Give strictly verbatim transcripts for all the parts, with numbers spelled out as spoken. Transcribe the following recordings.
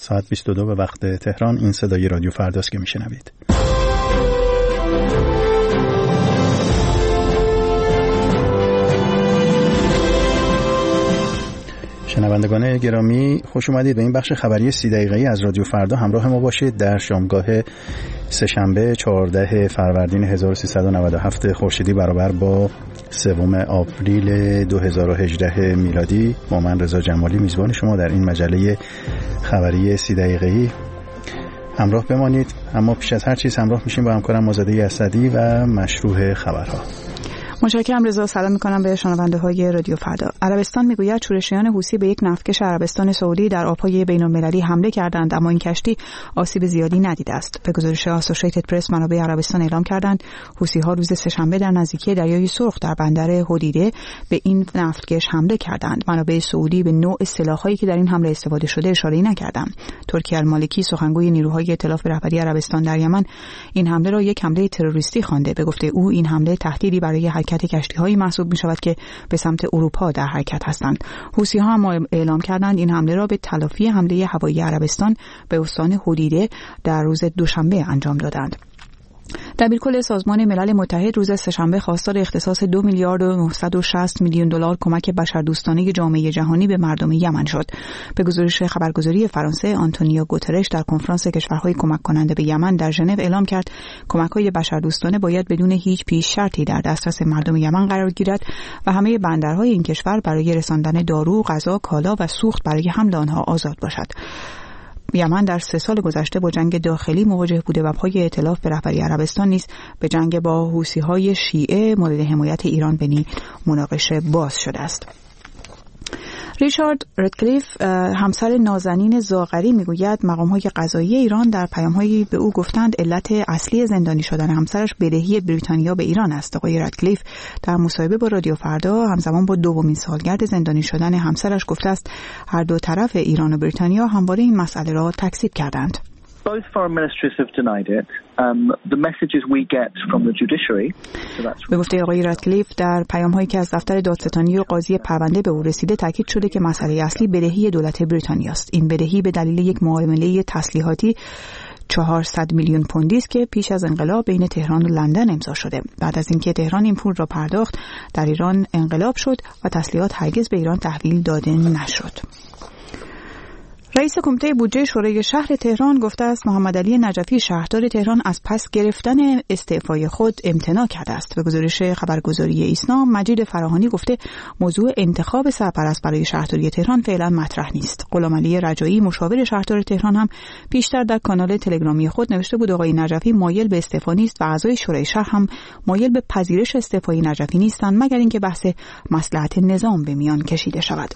ساعت بیست و دو به وقت تهران. این صدای رادیو فرداست که میشنوید. شنوندگان گرامی، خوش اومدید به این بخش خبری سی دقیقه‌ای از رادیو فردا. همراه ما باشید در شامگاه سه‌شنبه چهاردهم فروردین هزار و سیصد و نود و هفت خورشیدی برابر با سوم آوریل دو هزار و هجده میلادی. با من رضا جمالی میزبان شما در این مجله خبری سی دقیقه‌ای. همراه بمانید. اما پیش از هر چیز همراه میشیم با همکارم مازادی اسدی و مشروع خبرها. متشکرم رضا. سلام میکنم به شنونده های رادیو فردا. عربستان میگوید شورشیان حوثی به یک نفتکش عربستان سعودی در آبهای بین المللی حمله کردند، اما این کشتی آسیب زیادی ندیده است. به گزارش آسوشیتد پرس، منابع عربستان اعلام کردند حوثی ها روز سه‌شنبه در نزدیکی دریای سرخ در بندر هودیده به این نفتکش حمله کردند. منابع سعودی به نوع سلاح‌هایی که در این حمله استفاده شده اشاره‌ای نکردند. ترکی المالکی، سخنگوی نیروهای ائتلاف به رهبری عربستان در یمن، این حمله را یک حمله تروریستی خوانده. به گفته او این حمله تهدیدی برای حرکت کشتی‌هایی محسوب می‌شود که به سمت اروپا در حرکت هستند. حوثی‌ها هم اعلام کردند این حمله را به تلافی حمله هوایی عربستان به استان هودیده در روز دوشنبه انجام دادند. دبیرکل سازمان ملل متحد روز سه‌شنبه خواستار اختصاص دو میلیارد و نهصد و شصت میلیون دلار کمک بشردوستانه جامعه جهانی به مردم یمن شد. به گزارش خبرگزاری فرانسه، آنتونیو گوترش در کنفرانس کشورهای کمک کننده به یمن در ژنو اعلام کرد کمک‌های بشردوستانه باید بدون هیچ پیش شرطی در دسترس مردم یمن قرار گیرد و همه بندرهای این کشور برای رساندن دارو، غذا، کالا و سوخت برای حمل آنها آزاد باشد. یمن در سه سال گذشته با جنگ داخلی مواجه بوده و پای ائتلاف به رهبری عربستان نیز به جنگ با حوثی‌های شیعه مورد حمایت ایران به نی مناقشه باز شده است. ریچارد ردکلیف، همسر نازنین زاغری، میگوید مقام‌های قضایی ایران در پیام‌هایی به او گفتند علت اصلی زندانی شدن همسرش بدهی بریتانیا به ایران است. آقای ردکلیف در مصاحبه با رادیو فردا همزمان با دومین سالگرد زندانی شدن همسرش گفته است هر دو طرف ایران و بریتانیا همواره این مسئله را تکذیب کردند. Both foreign ministries have denied it. Um, the messages we get from the judiciary. به گفته آقای ردکلیف در پیام‌هایی که از دفتر دادستانی و قاضی پرونده به او رسیده تاکید شده که مسئله اصلی بدهی دولت بریتانیا است. این بدهی به دلیل یک معامله تسلیحاتی چهارصد میلیون پوندی است که پیش از انقلاب بین تهران و لندن امضا شده. بعد از اینکه تهران این پول را پرداخت، در ایران انقلاب شد و تسلیحات هرگز به ایران تحویل داده نشد. رئیس کمیته بودجه شورای شهر تهران گفته است محمد علی نجفی شهردار تهران از پس گرفتن استعفای خود امتناع کرده است. به گزارش خبرگزاری ایسنا، مجید فراهانی گفته موضوع انتخاب سرپرست برای شهرداری تهران فعلا مطرح نیست. غلامعلی رجایی، مشاور شهردار تهران، هم پیشتر در کانال تلگرامی خود نوشته بود آقای نجفی مایل به استعفا نیست و اعضای شورای شهر هم مایل به پذیرش استعفای نجفی نیستند مگر اینکه بحث مصلحت نظام به میان کشیده شود.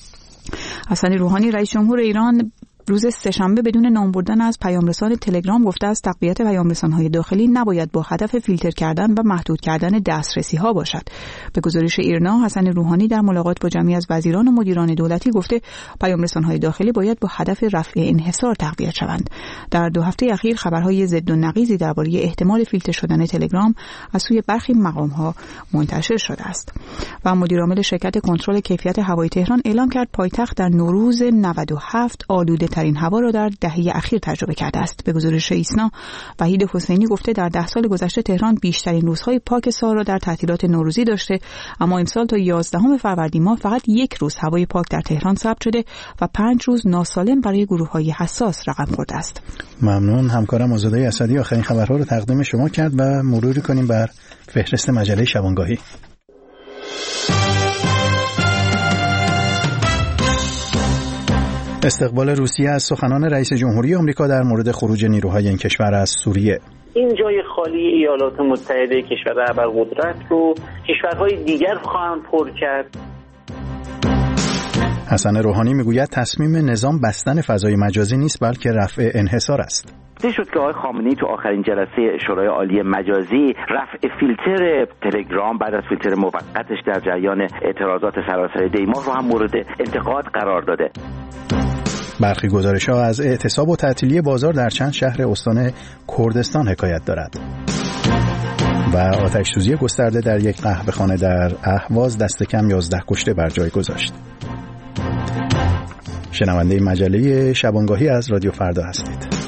حسن روحانی، رئیس جمهور ایران، روز سه‌شنبه بدون نام بردن از پیامرسان تلگرام گفته است تقویت پیامرسان‌های داخلی نباید با هدف فیلتر کردن و محدود کردن دسترسی‌ها باشد. به گزارش ایرنا، حسن روحانی در ملاقات با جمعی از وزیران و مدیران دولتی گفته پیامرسان‌های داخلی باید با هدف رفع انحصار تقویت شوند. در دو هفته اخیر خبرهای ضد و نقیضی درباره احتمال فیلتر شدن تلگرام از سوی برخی مقام‌ها منتشر شده است. و مدیرعامل شرکت کنترل کیفیت هوای تهران اعلام کرد پایتخت در نوروز نود و هفت آلوده ترین هوا را در دهه اخیر تجربه کرده است. به گزارش ایسنا، وحید حسینی گفته در ده سال گذشته تهران بیشترین روزهای پاک سال را در تعطیلات نوروزی داشته، اما امسال تا یازدهم فروردین ماه فقط یک روز هوای پاک در تهران ثبت شده و پنج روز ناسالم برای گروه‌های حساس رقم خورده است. ممنون. همکارم آزاده اسدی آخرین خبرها رو تقدیم شما کرد و مروری کنیم بر فهرست مجله شبانگاهی. استقبال روسیه از سخنان رئیس جمهوری آمریکا در مورد خروج نیروهای این کشور از سوریه. این جای خالی ایالات متحده، کشور ابرقدرت، رو کشورهای دیگر خواهند پر کرد. حسن روحانی میگوید تصمیم نظام بستن فضای مجازی نیست بلکه رفع انحصار است. این شد که آقای خامنه‌ای تو آخرین جلسه شورای عالی مجازی رفع فیلتر تلگرام بعد از فیلتر موقتش در جریان اعتراضات سراسر دیماه رو هم مورد انتقاد قرار داده. برخی گزارش‌ها از اعتصاب و تعطیلی بازار در چند شهر استان کردستان حکایت دارد. و آتش‌سوزی گسترده در یک قهوه‌خانه در اهواز دست کم یازده کشته بر جای گذاشت. شنونده مجله شبانگاهی از رادیو فردا هستید.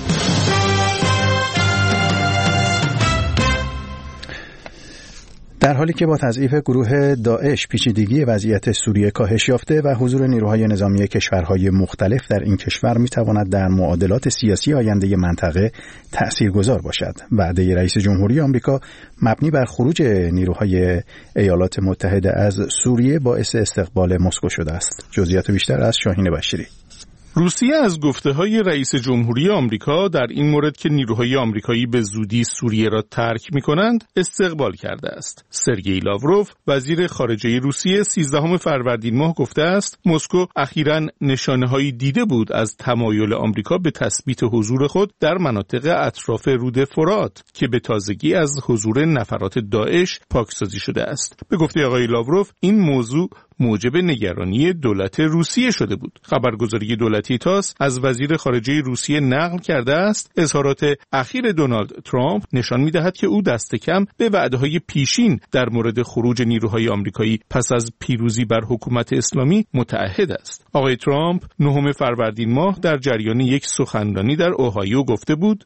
در حالی که با تضعیف گروه داعش پیچیدگی وضعیت سوریه کاهش یافته و حضور نیروهای نظامی کشورهای مختلف در این کشور می‌تواند در معادلات سیاسی آینده منطقه تأثیرگذار باشد، وعده رئیس جمهوری آمریکا مبنی بر خروج نیروهای ایالات متحده از سوریه باعث استقبال مسکو شده است. جزئیات بیشتر از شاهین بشیری. روسیه از گفته‌های رئیس جمهوری آمریکا در این مورد که نیروهای آمریکایی به زودی سوریه را ترک می‌کنند استقبال کرده است. سرگئی لاوروف وزیر خارجه روسیه سیزدهم فروردین ماه گفته است مسکو اخیراً نشانه‌هایی دیده بود از تمایل آمریکا به تثبیت حضور خود در مناطق اطراف رود فرات که به تازگی از حضور نفرات داعش پاکسازی شده است. به گفته آقای لاوروف این موضوع موجب نگرانی دولت روسیه شده بود. خبرگزاری دولتی تاس از وزیر خارجه روسیه نقل کرده است اظهارات اخیر دونالد ترامپ نشان می‌دهد که او دست کم به وعده‌های پیشین در مورد خروج نیروهای آمریکایی پس از پیروزی بر حکومت اسلامی متعهد است. آقای ترامپ نهم فروردین ماه در جریان یک سخنرانی در اوهایو گفته بود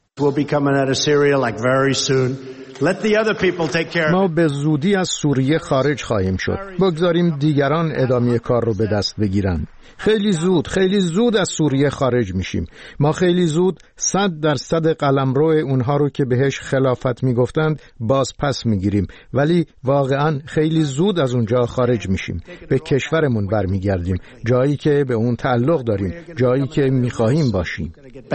ما به زودی از سوریه خارج خواهیم شد. بگذاریم دیگران ادامه کار رو به دست بگیرن. خیلی زود خیلی زود از سوریه خارج میشیم. ما خیلی زود صد درصد قلمرو اونها رو که بهش خلافت میگفتند باز پس میگیریم، ولی واقعا خیلی زود از اونجا خارج میشیم. به کشورمون برمیگردیم، جایی که به اون تعلق داریم، جایی که میخواهیم باشیم.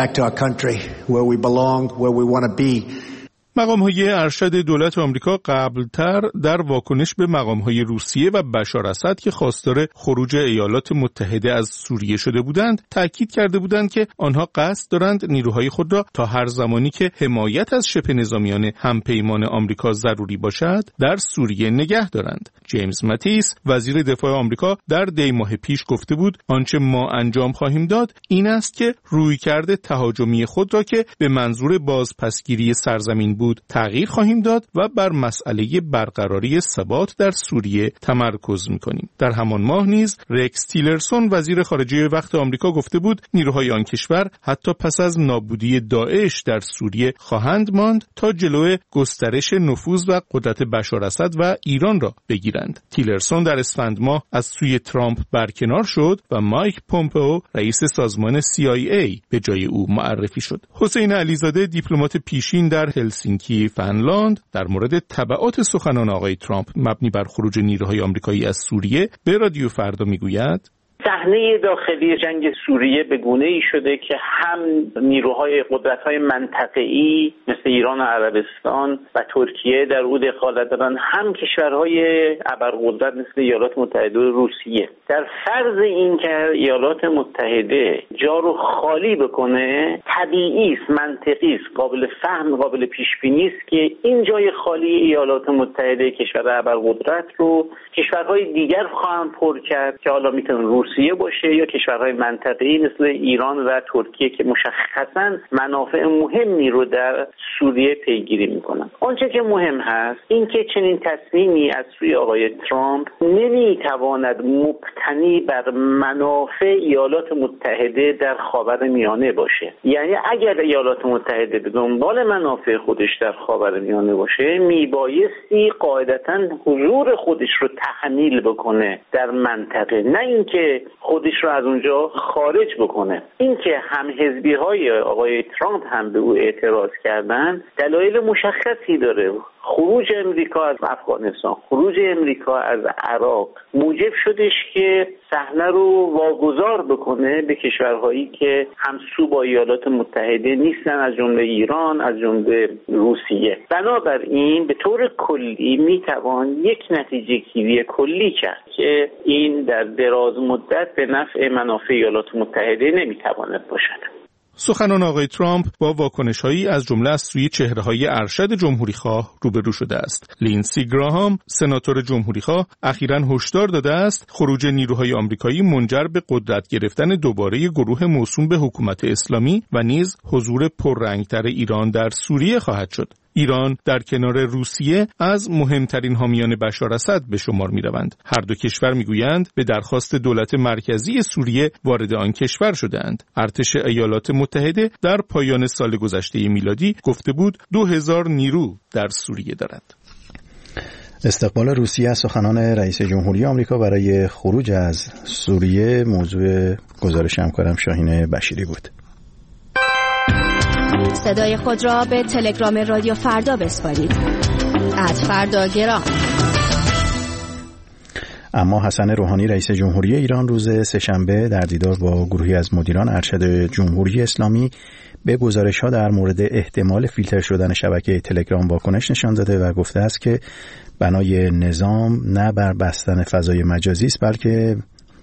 مقام‌های ارشد دولت آمریکا قبلتر در واکنش به مقام‌های روسیه و بشار اسد که خواستار خروج ایالات متحده از سوریه شده بودند، تأکید کرده بودند که آنها قصد دارند نیروهای خود را تا هر زمانی که حمایت از شبه نظامیان همپیمان آمریکا ضروری باشد، در سوریه نگه دارند. جیمز ماتیس، وزیر دفاع آمریکا، در دی ماه پیش گفته بود آنچه ما انجام خواهیم داد این است که رویکرد تهاجمی خود را که به منظور بازپسگیری سرزمین بود تغییر خواهیم داد و بر مسئله برقراری ثبات در سوریه تمرکز می‌کنیم. در همان ماه نیز رکس تیلرسون وزیر خارجه وقت آمریکا گفته بود نیروهای آن کشور حتی پس از نابودی داعش در سوریه خواهند ماند تا جلوی گسترش نفوذ و قدرت بشار اسد و ایران را بگیرند. تیلرسون در اسفند ماه از سوی ترامپ برکنار شد و مایک پومپئو رئیس سازمان سی آی ای به جای او معرفی شد. حسین علیزاده دیپلمات پیشین در هلسینکی فنلاند در مورد تبعات سخنان آقای ترامپ مبنی بر خروج نیروهای آمریکایی از سوریه به رادیو فردا میگوید صحنه داخلی جنگ سوریه به گونه‌ای شده که هم نیروهای قدرت‌های منطقه‌ای مثل ایران و عربستان و ترکیه در او دخالت دارند، هم کشورهای ابرقدرت مثل ایالات متحده و روسیه. در فرض اینکه ایالات متحده جا رو خالی بکنه، طبیعی است، منطقی است، قابل فهم، قابل پیش بینی است که این جای خالی ایالات متحده کشور ابرقدرت رو کشورهای دیگر خواهند پر کرد که حالا میتونه روسیه باشه یا کشورهای منطقه‌ای مثل ایران و ترکیه که مشخصاً منافع مهمی رو در سوریه پیگیری میکنن. آنچه که مهم هست این که چنین تصمیمی از سوی آقای ترامپ نمیتواند مبتنی بر منافع ایالات متحده در خاورمیانه باشه. یعنی اگر ایالات متحده به دنبال منافع خودش در خاورمیانه باشه، میبایستی قاعدتاً حضور خودش رو تحمیل بکنه در منطقه، نه اینکه خودش رو از اونجا خارج بکنه. اینکه هم حزبی های آقای ترامپ هم به او اعتراض کردن دلایل مشخصی داره. خروج امریکا از افغانستان، خروج امریکا از عراق موجب شدش که صحنه رو واگذار بکنه به کشورهایی که همسو با ایالات متحده نیستن، از جمله ایران، از جمله روسیه. بنابراین به طور کلی میتوان یک نتیجه گیری کلی کرد که این در دراز مدت به نفع منافع ایالات متحده نمیتواند باشد. سخنان آقای ترامپ با واکنش‌هایی از جمله از سوی چهره‌های ارشد جمهوری‌خواه روبرو شده است. لینسی گراهام، سناتور جمهوری‌خواه، اخیراً هشدار داده است خروج نیروهای آمریکایی منجر به قدرت گرفتن دوباره گروه موسوم به حکومت اسلامی و نیز حضور پررنگتر ایران در سوریه خواهد شد. ایران در کنار روسیه از مهمترین حامیان بشار اسد به شمار می‌روند. هر دو کشور می‌گویند به درخواست دولت مرکزی سوریه وارد آن کشور شده‌اند. ارتش ایالات متحده در پایان سال گذشته میلادی گفته بود دو هزار نیرو در سوریه دارد. استقبال روسیه از سخنان رئیس جمهوری آمریکا برای خروج از سوریه موضوع گزارش همکارم شاهین بشیری بود. صدای خود را به تلگرام رادیو فردا بسپارید. ات فردا گرام. اما حسن روحانی رئیس جمهوری ایران روز سه‌شنبه در دیدار با گروهی از مدیران ارشد جمهوری اسلامی به گزارش‌ها در مورد احتمال فیلتر شدن شبکه تلگرام واکنش نشان داده و گفته است که بنای نظام نه بر بستن فضای مجازی است بلکه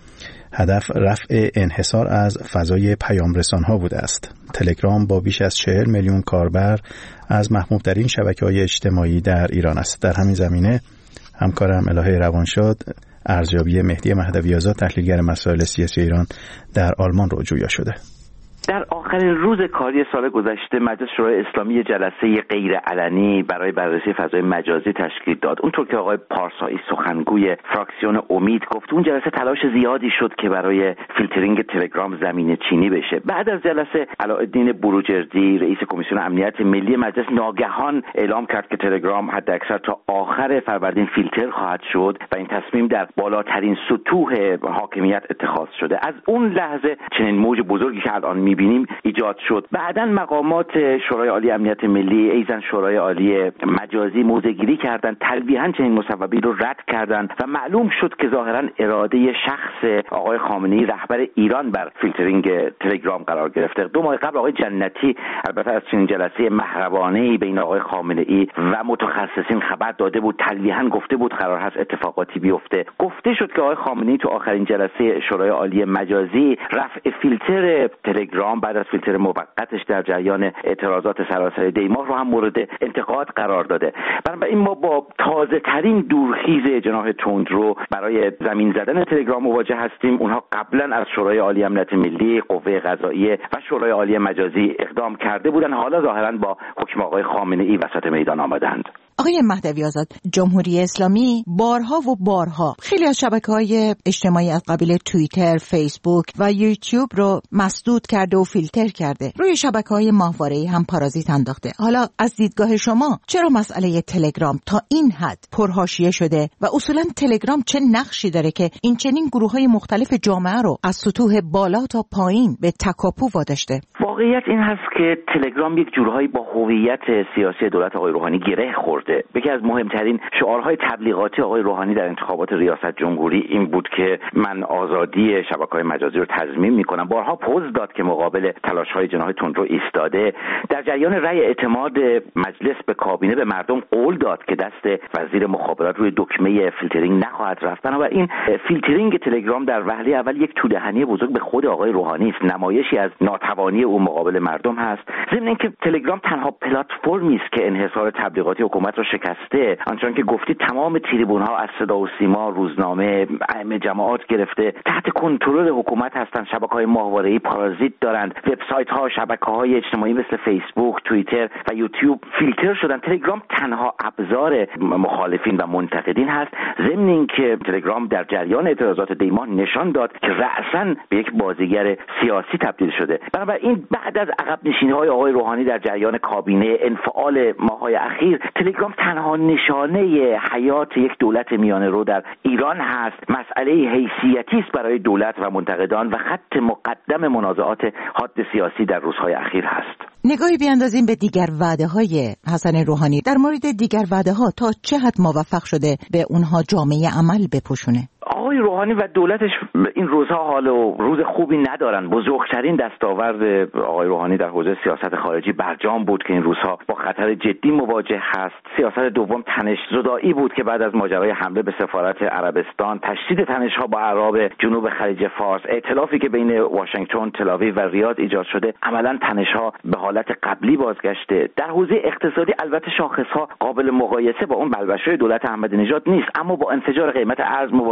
هدف رفع انحصار از فضای پیام رسان‌ها بوده است. تلگرام با بیش از چهل میلیون کاربر از محبوب‌ترین شبکه‌های اجتماعی در ایران است. در همین زمینه همکارم الهه روانشاد ارزیابی مهدی مهدوی آزاد تحلیلگر مسائل سیاسی ایران در آلمان رو جویا شده. در آخرین روز کاری سال گذشته مجلس شورای اسلامی جلسه غیر علنی برای بررسی فضای مجازی تشکیل داد. اونطور که آقای پارسایی سخنگوی فراکسیون امید گفت اون جلسه تلاش زیادی شد که برای فیلترینگ تلگرام زمینه چینی بشه. بعد از جلسه علاءالدین بروجردی رئیس کمیسیون امنیت ملی مجلس ناگهان اعلام کرد که تلگرام حداکثر تا آخر فروردین فیلتر خواهد شد و این تصمیم در بالاترین سطوح حاکمیت اتخاذ شده. از اون لحظه چنین موج بزرگی که الان می‌بینیم ایجاد شد. بعداً مقامات شورای عالی امنیت ملی ایزن شورای عالی مجازی موضع‌گیری کردند، تلویحاً چنین مصوبی رو رد کردند و معلوم شد که ظاهراً اراده شخص آقای خامنه‌ای رهبر ایران بر فیلترینگ تلگرام قرار گرفته. دو ماه قبل آقای جنتی البته از چنین جلسه محرمانه‌ای بین آقای خامنه‌ای و متخصصین خبر داده بود، تلویحاً گفته بود قرار هست اتفاقاتی بیفته. گفته شد که آقای خامنه‌ای تو آخرین جلسه شورای عالی مجازی رفع فیلتر تلگرام بعد از فیلتر موقتش در جریان اعتراضات سراسر دیماه رو هم مورد انتقاد قرار داده. بنابراین ما با تازه ترین دورخیز جناح تندرو برای زمین زدن تلگرام مواجه هستیم. اونها قبلا از شورای عالی امنیت ملی، قوه قضاییه و شورای عالی مجازی اقدام کرده بودن، حالا ظاهرا با حکم آقای خامنه‌ای وسط میدان آمدند. آقای مهدوی آزاد، جمهوری اسلامی بارها و بارها خیلی از شبکه‌های اجتماعی از قبیل توییتر، فیسبوک و یوتیوب رو مسدود کرده و فیلتر کرده. روی شبکه‌های ماهواره‌ای هم پارازیت انداخته. حالا از دیدگاه شما چرا مسئله تلگرام تا این حد پرحاشیه شده و اصولاً تلگرام چه نقشی داره که این چنین گروه‌های مختلف جامعه رو از سطوح بالا تا پایین به تکاپو واداشته؟ واقعیت این هست که تلگرام یک جورهایی با هویت سیاسی دولت آقای روحانی گره خورده. یکی از مهمترین شعارهای تبلیغاتی آقای روحانی در انتخابات ریاست جمهوری این بود که من آزادی شبکه‌های مجازی رو تضمین می‌کنم. بارها پوز داد که مقابل تلاش‌های جناح تندرو ایستاده. در جریان رأی اعتماد مجلس به کابینه به مردم قول داد که دست وزیر مخابرات روی دکمه فیلترینگ نخواهد رفت. بنابراین فیلترینگ تلگرام در وهله اول یک تودهنی بزرگ به خود آقای روحانی است، نمایشی از ناتوانی او مقابل مردم هست. ضمن اینکه تلگرام تنها پلتفرمی است که انحصار تبلیغاتی حکومت رو شکسته. آنچنان که گفتی تمام تریبون‌ها از صدا و سیما، روزنامه، ائمه جماعات گرفته تحت کنترل حکومت هستند. شبکه‌های ماهواره‌ای پارازیت دارند. وبسایت‌ها، شبکه‌های اجتماعی مثل فیسبوک، توییتر و یوتیوب فیلتر شدن. تلگرام تنها ابزار مخالفین و منتقدین هست. ضمن اینکه تلگرام در جریان اعتراضات دیماه نشان داد که رأساً به یک بازیگر سیاسی تبدیل شده. بنابراین بعد از عقب نشینی‌های آقای روحانی در جریان کابینه، انفعال ماه‌های اخیر، تلگرام تنها نشانه حیات یک دولت میانه رو در ایران هست. مسئله حیثیتی است برای دولت و منتقدان و خط مقدم منازعات حاد سیاسی در روزهای اخیر هست. نگاهی بیاندازیم به دیگر وعده‌های حسن روحانی. در مورد دیگر وعده‌ها تا چه حد موفق شده به اونها جامعه عمل بپوشونه؟ آقای روحانی و دولتش این روزها حال و روز خوبی ندارن. بزرگترین دستاورد آقای روحانی در حوزه سیاست خارجی برجام بود که این روزها با خطر جدی مواجه هست. سیاست دوم تنش زدایی بود که بعد از ماجرای حمله به سفارت عربستان، تشدید تنش‌ها با اعراب جنوب خلیج فارس، ائتلافی که بین واشنگتن، تل‌آویو و ریاض ایجاد شده، عملاً تنش‌ها به حالت قبلی بازگشته. در حوزه اقتصادی البته شاخص‌ها قابل مقایسه با اون بلبشوی دولت احمدی نژاد نیست، اما با انفجار قیمت ارز مواجهیم. اون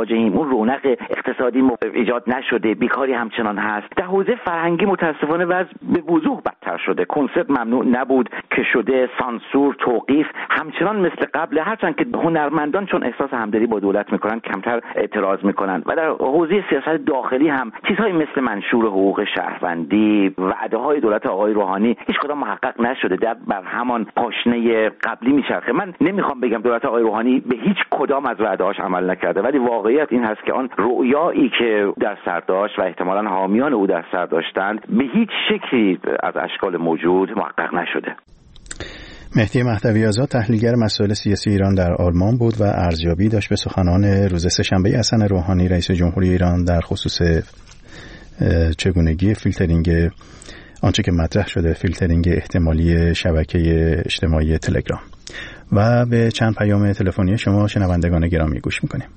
اون رونق اقتصادی ایجاد نشده، بیکاری همچنان هست. در حوزه فرهنگی متاسفانه وضع به وضوح بدتر شده. کنسرت ممنوع نبود که شده، سانسور، توقیف همچنان مثل قبل، هرچند که هنرمندان چون احساس همدلی با دولت میکنن کمتر اعتراض میکنن. و در حوزه سیاست داخلی هم چیزهایی مثل منشور حقوق شهروندی، وعده های دولت آقای روحانی هیچ کدام محقق نشده، در بر همان پاشنه قبلی میچرخه. من نمیخوام بگم دولت آقای روحانی به هیچ کدام از وعده‌هاش عمل نکرده، ولی واقعیت این هست که آن رؤیایی که در سر داشت و احتمالاً حامیان او در سر داشتند به هیچ شکلی از اشکال موجود محقق نشده. مهدی مهدوی آزاد تحلیلگر مسائل سیاسی ایران در آلمان بود و ارزیابی داشت به سخنان روز سه‌شنبه حسن روحانی رئیس جمهوری ایران در خصوص چگونگی فیلترینگ آنچه که مطرح شده، فیلترینگ احتمالی شبکه اجتماعی تلگرام. و به چند پیام تلفنی شما شنوندگان گرامی گوش میکنیم.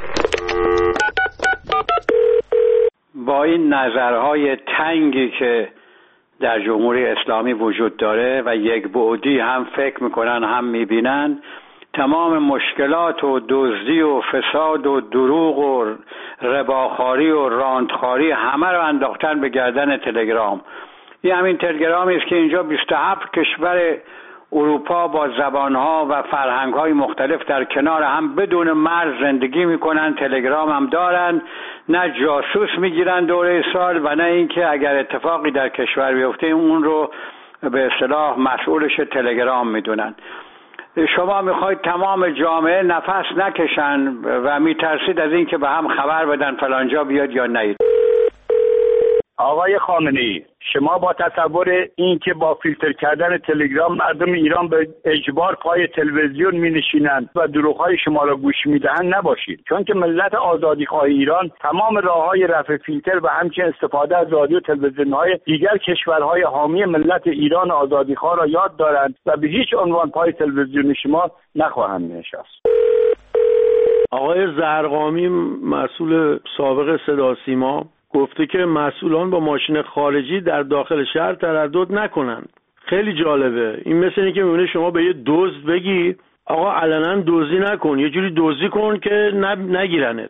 با این نظرهای تنگی که در جمهوری اسلامی وجود داره و یک بعدی هم فکر میکنن هم میبینن، تمام مشکلات و دزدی و فساد و دروغ و رباخاری و راندخاری همه رو انداختن به گردن تلگرام. این همین تلگرامی است که اینجا بیست و هفت کشور اروپا با زبانها و فرهنگهای مختلف در کنار هم بدون مرز زندگی میکنن. تلگرام هم دارن، نه جاسوس میگیرن دوره سال و نه اینکه اگر اتفاقی در کشور بیفته اون رو به اصطلاح مسئولش تلگرام میدونن. شما میخواید تمام جامعه نفس نکشن و میترسید از اینکه به هم خبر بدن فلانجا بیاد یا نیاد. آقای خامنه‌ای، شما با تصور این که با فیلتر کردن تلگرام مردم ایران به اجبار پای تلویزیون می نشینند و دروغ‌های شما را گوش می‌دهند نباشید، چون که ملت آزادیخواه ایران تمام راه‌های رفع فیلتر و همچنین استفاده از رادیو و تلویزیون‌های دیگر کشورهای حامی ملت ایران آزادیخواه را یاد دارند و به هیچ عنوان پای تلویزیون شما نخواهند نشست. آقای زرقامی مسئول سابق صدا سیما گفته که مسئولان با ماشین خارجی در داخل شهر تردد نکنند. خیلی جالبه. این مثل اینه که میونه شما به یه دزد بگی آقا علنا دزدی نکن، یه جوری دزدی کن که نگیرنت.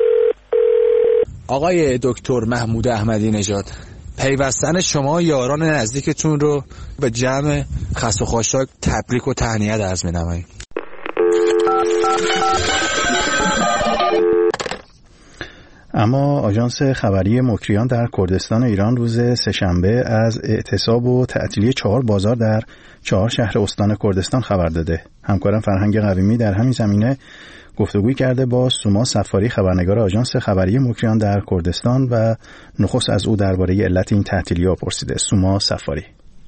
آقای دکتر محمود احمدی نژاد، پیوستن شما یاران نزدیکتون رو به جمع خس و خاشاک تبریک و تهنیت عرض می‌نماییم. اما آژانس خبری مکریان در کردستان ایران روز سه‌شنبه از اعتصاب و تعطیلی چهار بازار در چهار شهر استان کردستان خبر داده. همکارم فرهنگ قویمی در همین زمینه گفتگوی کرده با سوما صفاری، خبرنگار آژانس خبری مکریان در کردستان، و نخست از او درباره علت این تعطیلی‌ها پرسیده. سوما صفاری: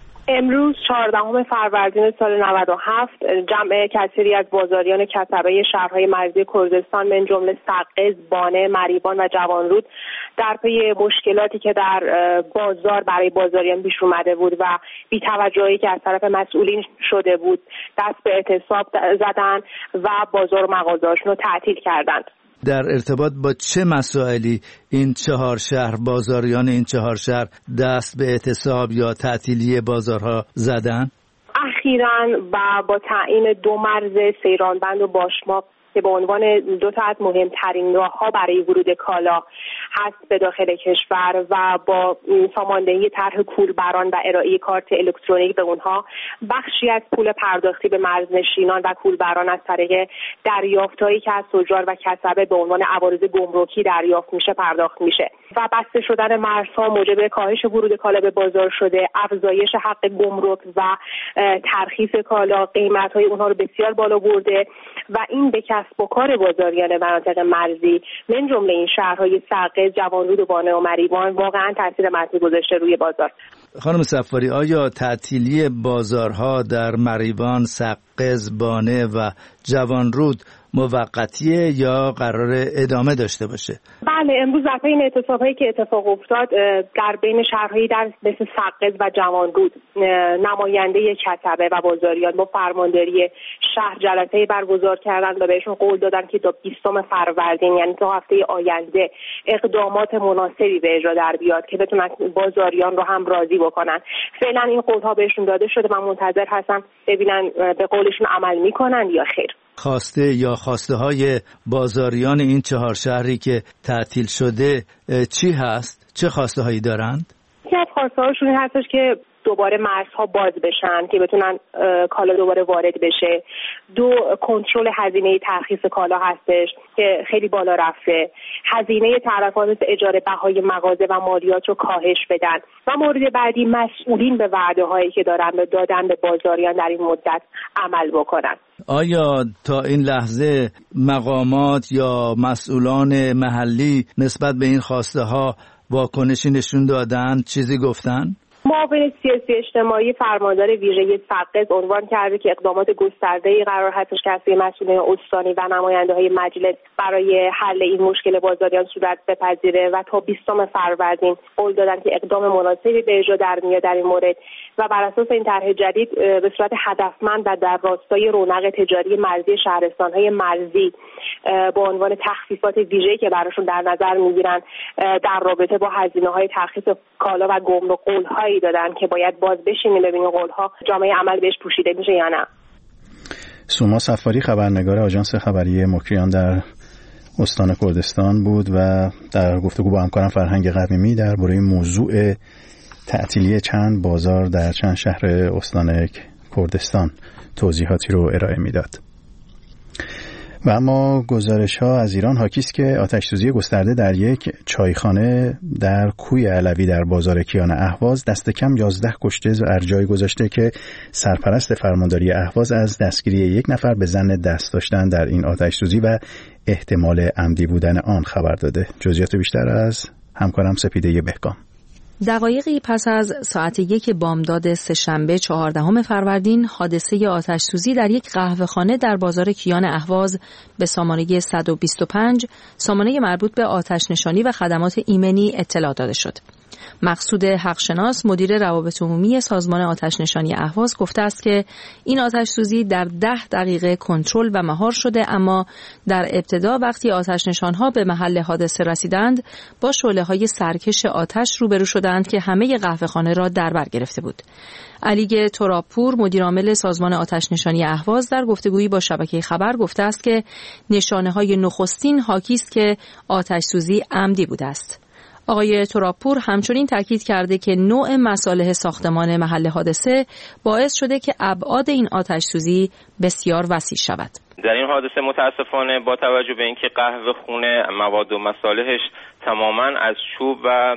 امروز چهاردهم فروردین سال نود و هفت جمع کثیری از بازاریان کسبه شهرهای مرزی کردستان من جمله سقز، بانه، مریوان و جوانرود در پی مشکلاتی که در بازار برای بازاریان پیش اومده بود و بی‌توجهی که از طرف مسئولین شده بود دست به اعتصاب زدن و بازار و مغازه‌هاشون رو تعطیل کردند. در ارتباط با چه مسائلی این چهار شهر، بازاریان این چهار شهر دست به اعتصاب یا تعطیلی بازارها زدن؟ اخیراً و با تعیین دو مرز سیرانبند و باشماق که به عنوان دو تا از مهمترین راه‌ها برای ورود کالا هست به داخل کشور و با ساماندهی طرح کولبران و ارائه کارت الکترونیک به اونها، بخشی از پول پرداختی به مرزنشینان و کولبران از طریق دریافتایی که از تجار و کسبه به عنوان عوارض گمرکی دریافت میشه پرداخت میشه و بسته شدن مرزها موجب کاهش ورود کالا به بازار شده، افزایش حق گمرک و ترخیص کالا قیمت‌های اونها رو بسیار بالا برده و این به کسب و کار بازاریان مناطق مرزی من جمله این شهرهای سقز، جوانرود و بانه و مریوان واقعا تاثیر منفی گذاشته روی بازار. خانم صفاری، آیا تعطیلی بازارها در مریوان، سقز، بانه و جوانرود موقتیه یا قرار ادامه داشته باشه؟ بله، امروز در این اعتصاب‌هایی که اتفاق افتاد در بین شهرهایی در مثل سقز و جوانرود نماینده کسبه و بازاریان با فرمانداری شهر جلسه‌ای برگزار کردند و بهشون قول دادن که تا بیستم فروردین یعنی تا هفته آینده اقدامات مناسبی به اجرا در بیاد که بتونن بازاریان رو هم راضی بکنن. فعلا این قول‌ها بهشون داده شده، من منتظر هستم ببینن به قولشون عمل میکنن یا خیر. خواسته یا خواسته های بازاریان این چهار شهری که تعطیل شده چی هست؟ چه خواسته هایی دارند؟ یکی از خواسته هاشون هستش که دوباره مرزها باز بشن که بتونن کالا دوباره وارد بشه. دو، کنترل هزینه ترخیص کالا هستش که خیلی بالا رفته. هزینه تعرفات مثل اجاره بهای مغازه و مالیات رو کاهش بدن. و مورد بعدی، مسئولین به وعده هایی که دارن به دادن به بازاریان در این مدت عمل بکنن. آیا تا این لحظه مقامات یا مسئولان محلی نسبت به این خواسته ها واکنشی نشون دادن؟ چیزی گفتن؟ معاون سیاسی اجتماعی فرماندار ویژه سقز عنوان کرده که اقدامات گسترده‌ای قرار هستش که از مسئولین استانی و نماینده‌های مجلس برای حل این مشکل بازاریان صورت بپذیره و تا بیستم فروردین قول دادن که اقدام مناسبی به اجرا در میاد در این مورد و بر اساس این طرح جدید به صورت هدفمند و در راستای رونق تجاری مرزی شهرستان‌های مرزی با عنوان تخفیفات ویژه‌ای که براشون در نظر می‌گیرن در رابطه با هزینه‌های ترخیص کالا و گمرک قول‌هایی دادن که باید باز بشینیم ببینیم قول‌ها جامعه عمل بهش پوشیده میشه یا نه. سوما صفاری خبرنگار آژانس خبری مکریان در استان کردستان بود و در گفتگو با همکارم فرهنگ قویمی درباره موضوع تعطیلی چند بازار در چند شهر استان کردستان توضیحاتی رو ارائه میداد. و اما گزارش ها از ایران حاکی است که آتش سوزی گسترده در یک چایخانه در کوی علوی در بازار کیان اهواز دست کم یازده کشته بر جای گذاشته که سرپرست فرمانداری اهواز از دستگیری یک نفر به ظن دست داشتن در این آتش سوزی و احتمال عمدی بودن آن خبر داده. جزئیات بیشتر از همکارم سپیده بهکام. دقایقی پس از ساعت یک بامداد سه‌شنبه چهاردهم فروردین حادثه آتش سوزی در یک قهوه‌خانه در بازار کیان اهواز به سامانه صد و بیست و پنج سامانه مربوط به آتش نشانی و خدمات ایمنی اطلاع داده شد. مقصود حقشناس مدیر روابط عمومی سازمان آتش نشانی اهواز گفته است که این آتش سوزی در ده دقیقه کنترل و مهار شده، اما در ابتدا وقتی آتش نشانها به محل حادثه رسیدند با شعله‌های سرکش آتش روبرو شدند که همه قهوه‌خانه را در بر گرفته بود. علی ترابپور مدیر عامل سازمان آتش نشانی اهواز در گفتگویی با شبکه خبر گفته است که نشانه‌های نخستین حاکی است که آتش سوزی عمدی بوده است. آقای ترابپور همچنین تاکید کرده که نوع مصالح ساختمان محل حادثه باعث شده که ابعاد این آتش سوزی بسیار وسیع شود. در این حادثه متاسفانه با توجه به اینکه قهوه خونه مواد و مصالحش تماما از چوب و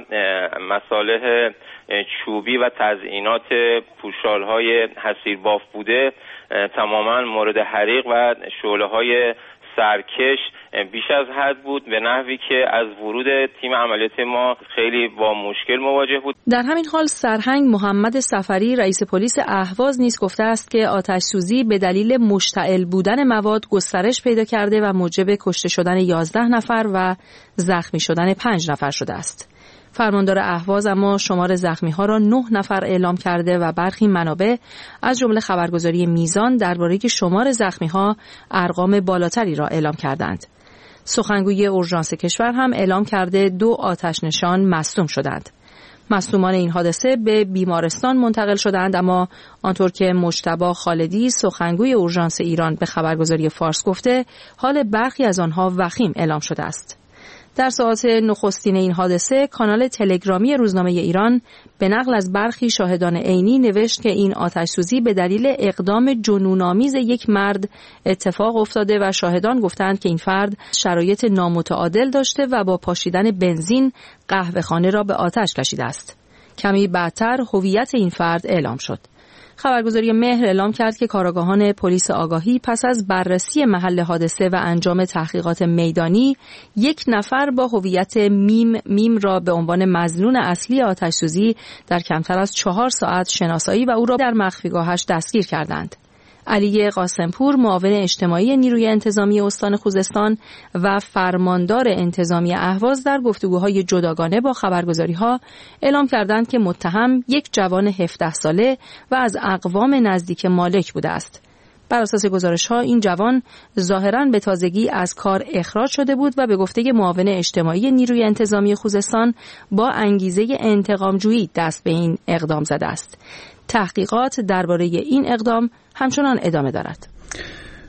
مصالح چوبی و تزیینات پوشال‌های حصیرباف بوده، تماما مورد حریق و شعله‌های سرکش بیش از حد بود، به نحوی که از ورود تیم عملیات ما خیلی با مشکل مواجه بود. در همین حال سرهنگ محمد صفری رئیس پلیس اهواز نیز گفته است که آتش سوزی به دلیل مشتعل بودن مواد گسترش پیدا کرده و موجب کشته شدن یازده نفر و زخمی شدن پنج نفر شده است. فرماندار اهواز اما شمار زخمی‌ها را نه نفر اعلام کرده و برخی منابع از جمله خبرگزاری میزان درباره شمار زخمی‌ها ارقام بالاتری را اعلام کردند. سخنگوی اورژانس کشور هم اعلام کرده دو آتش نشان مصدوم شدند. مصدومان این حادثه به بیمارستان منتقل شدند، اما آنطور که مجتبی خالدی سخنگوی اورژانس ایران به خبرگزاری فارس گفته، حال برخی از آنها وخیم اعلام شده است. در ساعات نخستین این حادثه کانال تلگرامی روزنامه ایران به نقل از برخی شاهدان عینی نوشت که این آتش سوزی به دلیل اقدام جنون‌آمیز یک مرد اتفاق افتاده و شاهدان گفتند که این فرد شرایط نامتعادل داشته و با پاشیدن بنزین قهوه‌خانه را به آتش کشیده است. کمی بعدتر هویت این فرد اعلام شد. خبرگزاری مهر اعلام کرد که کارآگاهان پلیس آگاهی پس از بررسی محل حادثه و انجام تحقیقات میدانی یک نفر با هویت میم میم را به عنوان مظنون اصلی آتش سوزی در کمتر از چهار ساعت شناسایی و او را در مخفیگاهش دستگیر کردند. علی قاسمپور معاون اجتماعی نیروی انتظامی استان خوزستان و فرماندار انتظامی اهواز در گفتگوهای جداگانه با خبرگزاری‌ها اعلام کردند که متهم یک جوان هفده ساله و از اقوام نزدیک مالک بوده است. بر اساس گزارش‌ها این جوان ظاهراً به تازگی از کار اخراج شده بود و به گفته معاون اجتماعی نیروی انتظامی خوزستان با انگیزه انتقام‌جویی دست به این اقدام زده است. تحقیقات درباره این اقدام همچنان ادامه دارد.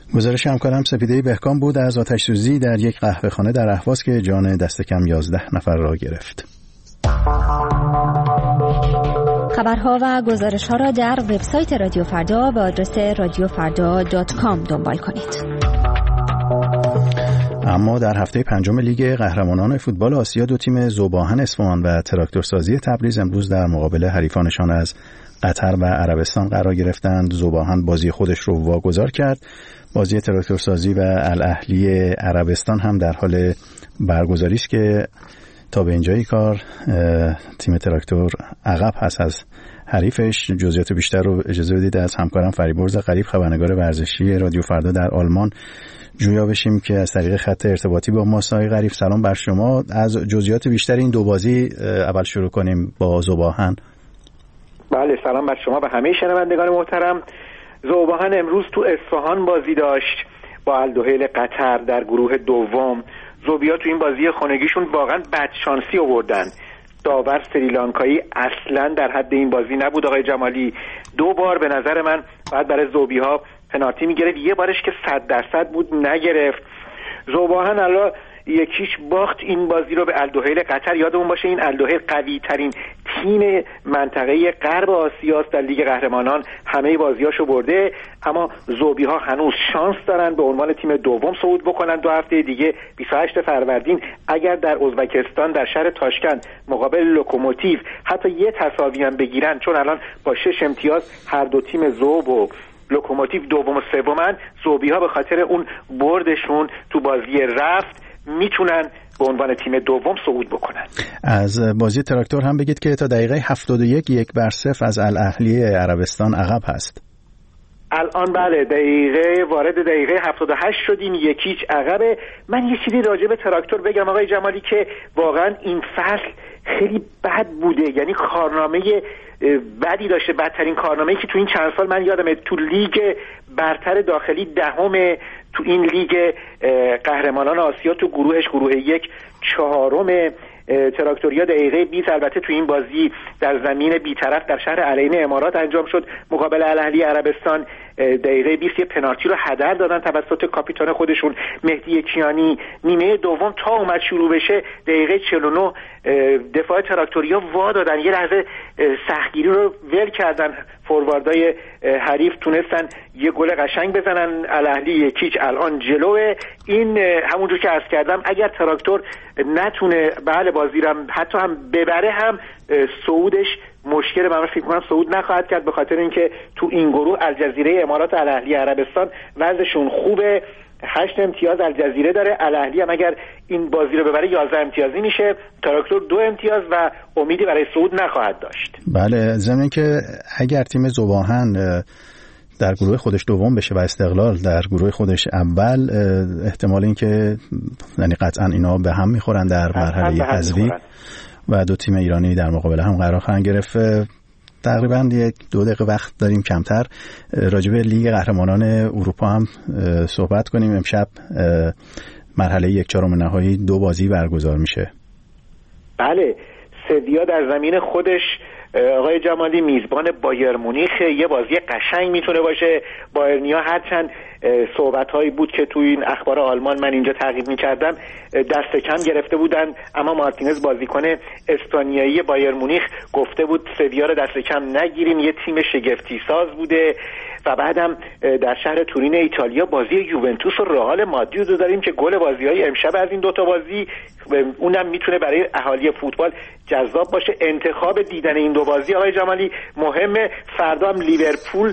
گزارش همکارم سپیده بهکام بود از آتش‌سوزی در یک قهوه‌خانه در اهواز که جان دست کم یازده نفر را گرفت. خبرها و گزارش‌ها را در وبسایت رادیو فردا با آدرس رادیو فردا دات کام دنبال کنید. اما در هفته پنجم لیگ قهرمانان فوتبال آسیا دو تیم ذوباهن اصفهان و تراکتورسازی تبریز امروز در مقابل حریفانشان از قطر و عربستان قرار گرفتند. ذوباهن بازی خودش رو واگذار کرد. بازی تراکتورسازی و الاهلی عربستان هم در حال برگزاری است که تا به اینجای کار تیم تراکتور عقب هست از حریفش. جزئیات بیشتر رو اجازه بدید از همکارم فریبرز غریب خبرنگار ورزشی رادیو فردا در آلمان جویا بشیم که از طریق خط ارتباطی با ما. آقای غریب سلام بر شما. از جزئیات بیشتر این دو بازی اول شروع کنیم با ذوباهن. بله سلام بر شما و همه شنوندگان محترم. ذوباهن امروز تو اصفهان بازی داشت با الدوحیل قطر در گروه دوم. ذوبیا تو این بازی خانگیشون واقعا بدشانسی آوردن. داور سریلانکایی اصلا در حد این بازی نبود. آقای جمالی دو بار به نظر من بعد برای ذوبی‌ها پنالتی میگرفت، یه بارش که صد درصد بود نگرفت. ذوباهن الان یکیش باخت این بازی رو به الدوحیل قطر. یادمون باشه این الدوحیل قوی ترین تیم منطقه غرب آسیاست، در لیگ قهرمانان همه بازیاشو برده، اما ذوبی‌ها هنوز شانس دارن به عنوان تیم دوم صعود بکنن. دو هفته دیگه بیست و هشت فروردین اگر در ازبکستان در شهر تاشکند مقابل لوکوموتیو حتی یه تساوی هم بگیرن، چون الان با شش امتیاز هر دو تیم ذوب و لوکوموتیو دوم و سومن، ذوبی‌ها به خاطر اون بردشون تو بازی رفت میتونن به عنوان تیم دوم صعود بکنن. از بازی تراکتور هم بگید که تا دقیقه هفتاد و یک یک بر صفر از الاهلی عربستان عقب هست. الان بله دقیقه وارد دقیقه هفتاد و هشت شدیم، یکیچ عقبه. من یه چیزی راجع به تراکتور بگم آقای جمالی که واقعا این فصل خیلی بد بوده، یعنی کارنامه بدی داشته، بدترین کارنامه‌ای که تو این چند سال من یادمه. تو لیگ برتر داخلی دهمه، تو این لیگ قهرمانان آسیا تو گروهش گروه یک چهارم. تراکتوریا دقیقه بیست البته تو این بازی در زمین بی‌طرف در شهر العین امارات انجام شد مقابل الاهلی عربستان. دقیقه بیست یه پنالتی رو هدر دادن توسط کاپیتان خودشون مهدی کیانی. نیمه دوم تا اومد شروع بشه دقیقه چهل و نه دفاع تراکتوریا وا دادن، یه لحظه سختگیری رو ول کردن، فورواردای حریف تونستن یه گل قشنگ بزنن. الاهلی یکیچ الان جلوه. این همونجور که عرض کردم اگر تراکتور نتونه بله بازی رو حتی هم ببره هم صعودش مشکل، من فکر کنم صعود نخواهد کرد، به خاطر اینکه تو این گروه الجزیره امارات الاهلی عربستان وضعشون خوبه، هشت امتیاز الجزیره داره. الاهلی هم اگر این بازی رو ببره یازده امتیازی میشه، تراکتور دو امتیاز و امیدی برای صعود نخواهد داشت. بله، ضمن که اگر تیم ذوباهن در گروه خودش دوم بشه و استقلال در گروه خودش اول، احتمال این که یعنی قطعا اینا به هم میخورن در مرحله حذفی و دو تیم ایرانی در مقابل هم قرار خواهند گرفت. تقریبا یک دو دقیقه وقت داریم کمتر، راجع به لیگ قهرمانان اروپا هم صحبت کنیم. امشب مرحله یک چهارم نهایی دو بازی برگزار میشه. بله، سویا در زمین خودش آقای جمالی میزبان بایر مونیخ، یه بازی قشنگ میتونه باشه. بایرنیا هرچند صحبت هایی بود که توی این اخبار آلمان من اینجا تعقیب میکردم دست کم گرفته بودن، اما مارتینز بازیکن اسپانیایی بایر مونیخ گفته بود سویا رو دست کم نگیریم، یه تیم شگفتی ساز بوده. و بعدم در شهر تورین ایتالیا بازی یوونتوس و رئال مادرید رو داریم که گل بازی‌های امشب از این دوتا بازی اونم میتونه برای اهالی فوتبال جذاب باشه. انتخاب دیدن این دو بازی آقای جمالی مهمه. فردا هم لیورپول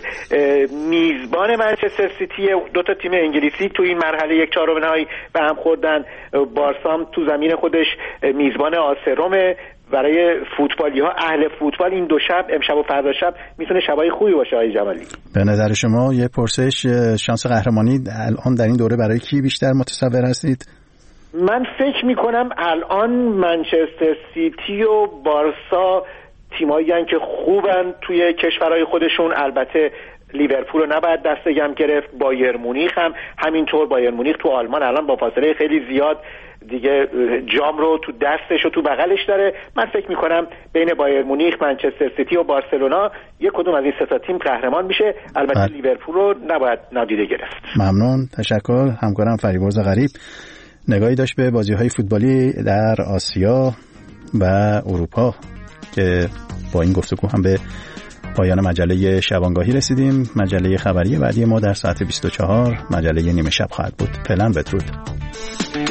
میزبان منچستر سیتی، دو تا تیم انگلیسی تو این مرحله یک چهارم نهایی به هم خوردن. بارسا هم تو زمین خودش میزبان آسروم. برای فوتبالی‌ها اهل فوتبال این دو شب، امشب و فردا شب، میتونه شبای خوبی باشه آقای جمالی. به نظر شما یه پرسش، شانس قهرمانی الان در این دوره برای کی بیشتر متصور هستید؟ من فکر میکنم الان منچستر سیتی و بارسا تیمایی هستند که خوبن توی کشورهای خودشون. البته لیورپول رو نباید دست کم گرفت. بایر مونیخ هم همینطور. بایر مونیخ تو آلمان الان با فاصله خیلی زیاد دیگه جام رو تو دستش و تو بغلش داره. من فکر میکنم بین بایر مونیخ، منچستر سیتی و بارسلونا یک کدوم از این سه تا تیم قهرمان میشه. البته بله. لیورپول رو نباید نادیده گرفت. ممنون، تشکر. همکارم فریبرز غریب نگاهی داشت به بازی‌های فوتبالی در آسیا و اروپا که با این گفتگو هم به پایان مجله شبانگاهی رسیدیم. مجله خبری بعدی ما در ساعت بیست و چهار مجله نیمه شب خواهد بود. فعلا بدرود.